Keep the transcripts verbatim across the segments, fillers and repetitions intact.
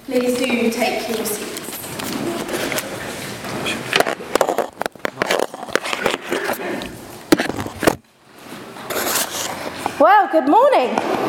Please do take your seats. Well, good morning.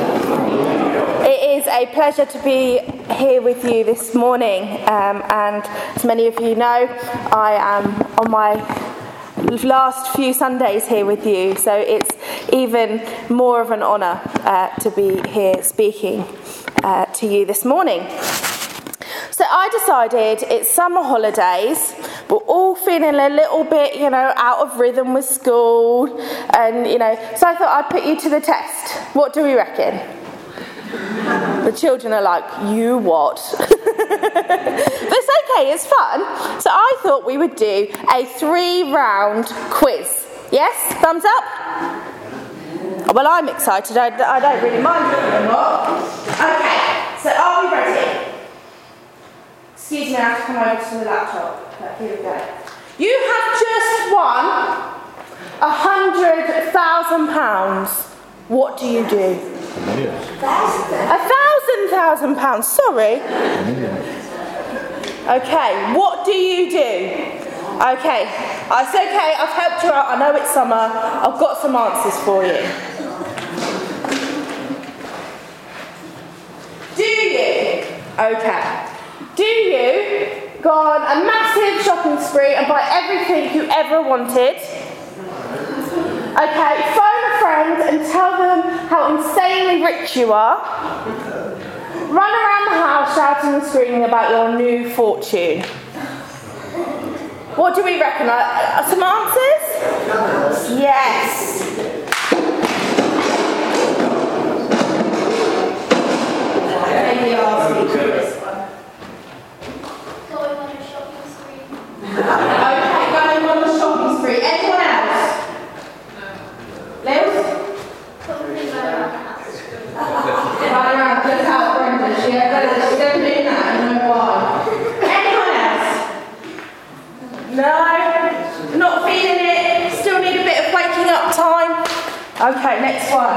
It is a pleasure to be here with you this morning, um, and as many of you know, I am on my last few Sundays here with you, so it's even more of an honour uh, to be here speaking uh, to you this morning. So I decided it's summer holidays, we're all feeling a little bit, you know, out of rhythm with school, and, you know, so I thought I'd put you to the test. What do we reckon? The children are like, you what? But it's okay, it's fun. So I thought we would do a three-round quiz. Yes? Thumbs up? Well, I'm excited. I, I don't really mind it anymore. Okay, so are we ready? Excuse me, I have to come over to the laptop. But here we go. You have just won a hundred thousand pounds. What do you do? Million. A thousand thousand pounds. Sorry. Million. Okay. What do you do? Okay. It's okay. I've helped you out. I know it's summer. I've got some answers for you. Do you? Okay. Do you go on a massive shopping spree and buy everything you ever wanted? Okay, phone a friend and tell them how insanely rich you are. Run around the house shouting and screaming about your new fortune. What do we reckon? Uh, some answers? Yes. Maybe ask me for this one. Going on a shopping spree. Okay, going on the shopping spree. Anyone else? Liz? Probably run around the house. Run around, look out, Brenda. She had better, she's never doing that, I know why. Anyone else? No? Not feeling it? Still need a bit of waking up time? Okay, next one.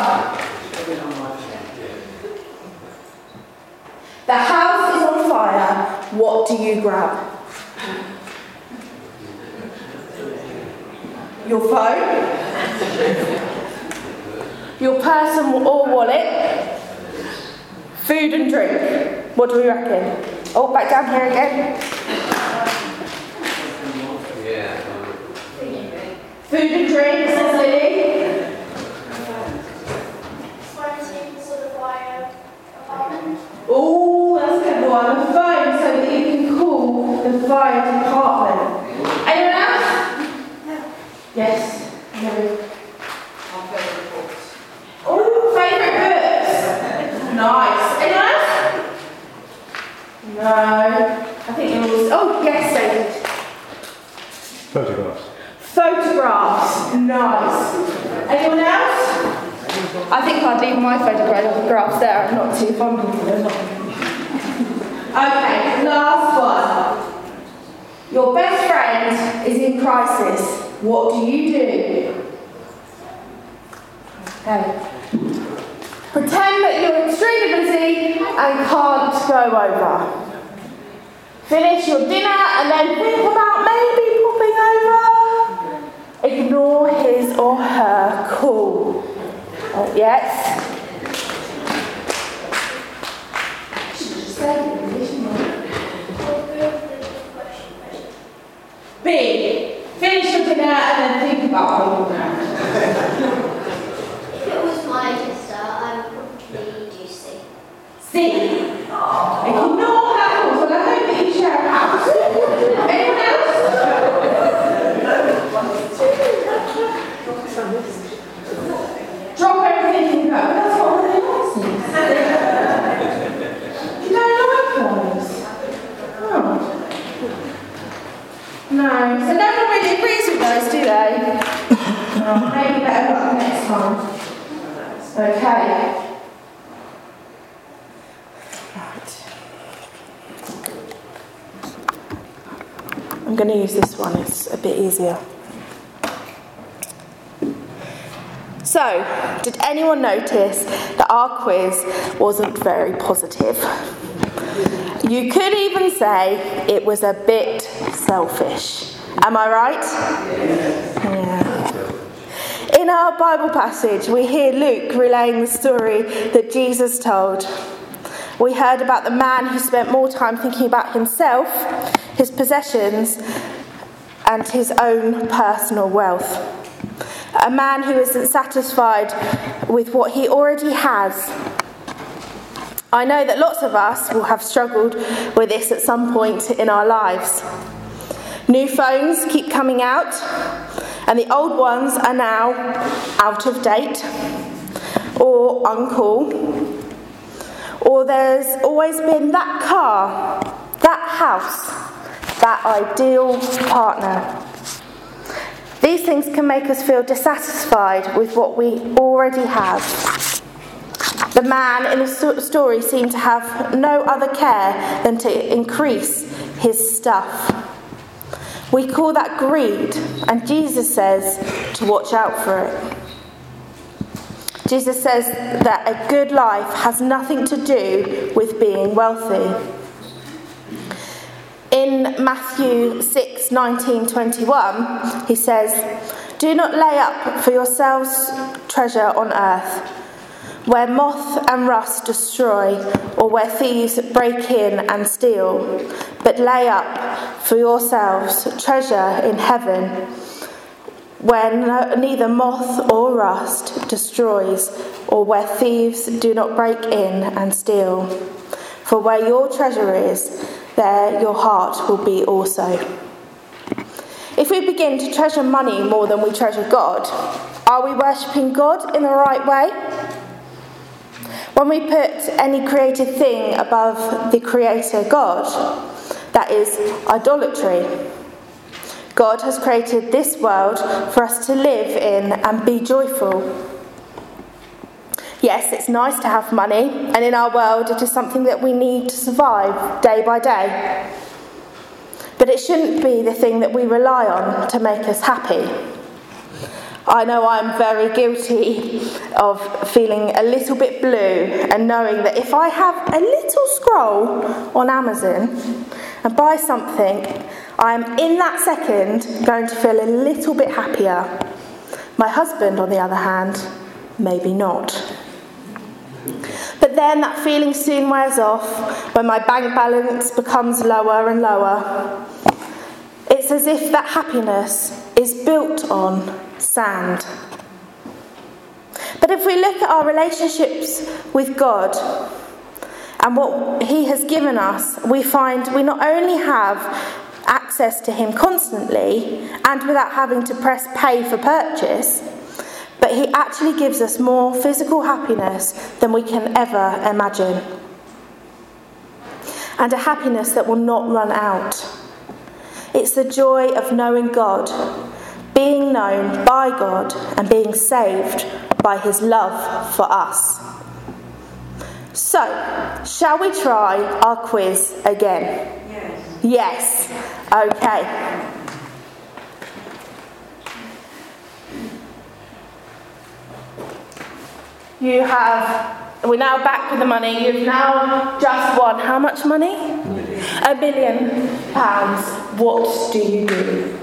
The house is on fire. What do you grab? Your phone? Your purse or wallet? Food and drink? What do we reckon? Oh, back down here again. Food and drink, says Lily. Fighting for the fire apartment. Oh, that's a good one. The phone so that you can call the fire department. Anyone else? No. Yes. No. Oh, favourite books. Nice. Anyone else? No. I think it was. Oh, yes, David. Photographs. Photographs. Nice. Anyone else? I think I'd leave my photographs there. I'm not too fond of them. Okay, last one. Your best friend is in crisis. What do you do? Okay. Pretend that you're extremely busy and can't go over. Finish your dinner and then think about maybe popping over. Ignore his or her call. Oh, yes. B. Finish your dinner and then think about it. If it was my sister, I would probably do C. C. Ignore her calls, and I hope that you share a house. Anyone else? Drop everything and go. That's what they like. You don't like those? Oh. No. So no one really agrees with those, do they? Oh, maybe better luck next time. Okay. Right. I'm going to use this one. It's a bit easier. So, did anyone notice that our quiz wasn't very positive? You could even say it was a bit selfish. Am I right? Yeah. In our Bible passage, we hear Luke relaying the story that Jesus told. We heard about the man who spent more time thinking about himself, his possessions, and his own personal wealth. A man who isn't satisfied with what he already has. I know that lots of us will have struggled with this at some point in our lives. New phones keep coming out, and the old ones are now out of date or uncool. Or there's always been that car, that house, that ideal partner. These things can make us feel dissatisfied with what we already have. The man in the story seemed to have no other care than to increase his stuff. We call that greed, and Jesus says to watch out for it. Jesus says that a good life has nothing to do with being wealthy. In Matthew six, nineteen, twenty-one, he says, "Do not lay up for yourselves treasure on earth, where moth and rust destroy, or where thieves break in and steal, but lay up for yourselves treasure in heaven, where no, neither moth or rust destroys, or where thieves do not break in and steal. For where your treasure is, there your heart will be also." If we begin to treasure money more than we treasure God, are we worshipping God in the right way? When we put any created thing above the Creator God, that is idolatry. God has created this world for us to live in and be joyful. Yes, it's nice to have money, and in our world it is something that we need to survive day by day. But it shouldn't be the thing that we rely on to make us happy. I know I'm very guilty of feeling a little bit blue and knowing that if I have a little scroll on Amazon and buy something, I'm in that second going to feel a little bit happier. My husband, on the other hand, maybe not. But then that feeling soon wears off when my bank balance becomes lower and lower. It's as if that happiness is built on sand. But if we look at our relationships with God and what He has given us, we find we not only have access to Him constantly and without having to press pay for purchase, but He actually gives us more physical happiness than we can ever imagine. And a happiness that will not run out. It's the joy of knowing God, being known by God, and being saved by His love for us. So, shall we try our quiz again? Yes. Yes. Okay. You have, we're now back with the money. You've now just won how much money? A million. A billion pounds. What do you do?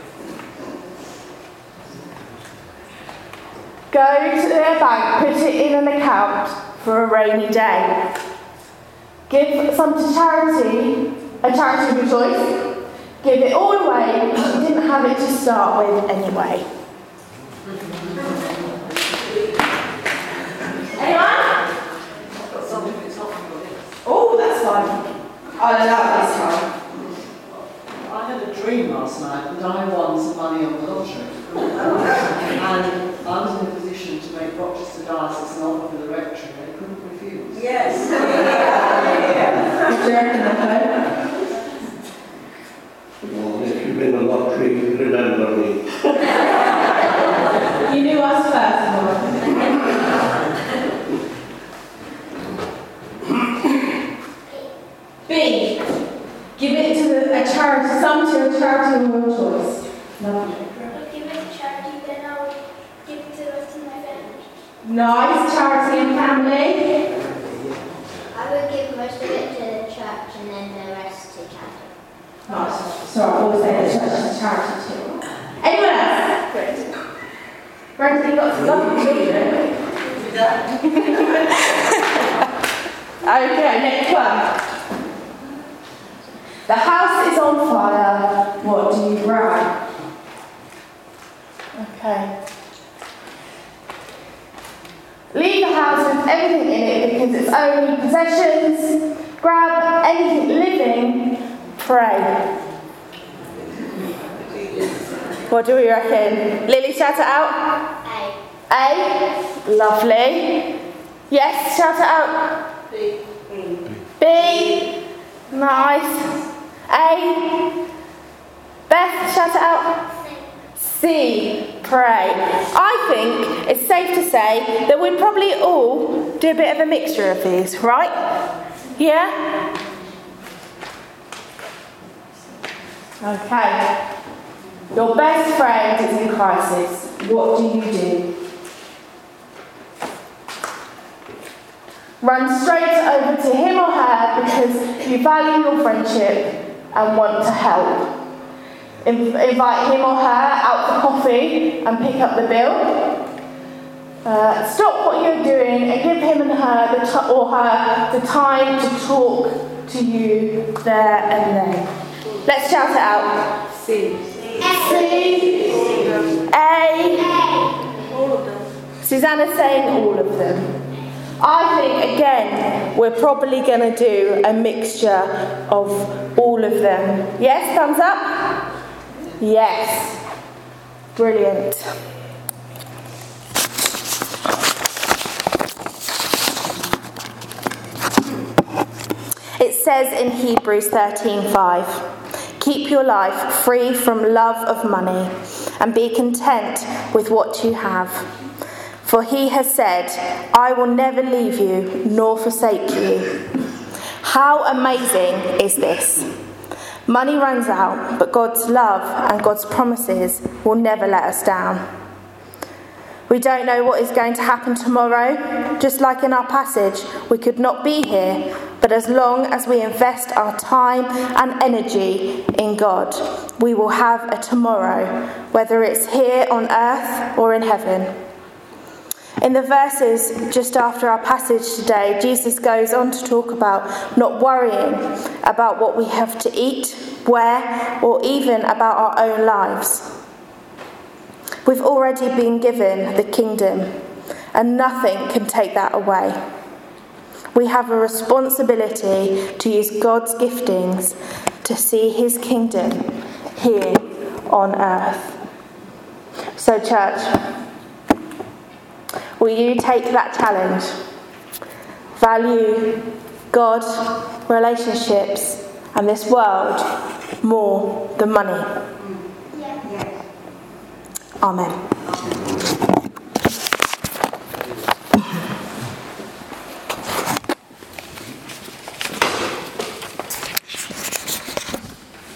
Go to their bank, put it in an account for a rainy day. Give some to charity, a charity of your choice. Give it all away because you didn't have it to start with anyway. Anyone? Oh, that's fine. I'll allow it this time. I had a dream last night that I won some money on the lottery. And I was in a position to make Rochester Diocese an offer for the rectory. They couldn't refuse. Yes. Well, if you win a lottery, remember me. You knew us first, B. Give it to the, a charity, some to a charity of your choice. Lovely. I'll give it to charity, then I'll give it to the rest of my family. Nice, charity and family. I would give most of it to the church and So I always say the church is a charity too. Anyone else? Great. Brandon, you've got some lovely children. Okay, next one. The house is on fire. What do you grab? Okay. Leave the house with everything in it because it's only possessions. Grab anything living. Pray. What do we reckon? Lily, shout it out. A. A. Lovely. Yes, shout it out. B. B. Nice. A. Beth, shout it out. C. Pray. I think it's safe to say that we'd probably all do a bit of a mixture of these, right? Yeah? Okay. Your best friend is in crisis. What do you do? Run straight over to him or her because you value your friendship and want to help. In- invite him or her out for coffee and pick up the bill. Uh, stop what you're doing and give him and her the t- or her the time to talk to you there and then. Let's shout it out. C. C. A. All of them. Susanna's saying all of them. I think, again, we're probably going to do a mixture of all of them. Yes, thumbs up? Yes. Brilliant. It says in Hebrews thirteen five, keep your life free from love of money and be content with what you have. For he has said, I will never leave you nor forsake you. How amazing is this? Money runs out, but God's love and God's promises will never let us down. We don't know what is going to happen tomorrow. Just like in our passage, we could not be here, but as long as we invest our time and energy in God, we will have a tomorrow, whether it's here on earth or in heaven. In the verses just after our passage today, Jesus goes on to talk about not worrying about what we have to eat, wear, or even about our own lives. We've already been given the kingdom, and nothing can take that away. We have a responsibility to use God's giftings to see his kingdom here on earth. So, church, will you take that challenge? Value God, relationships, and this world more than money. Yeah. Amen.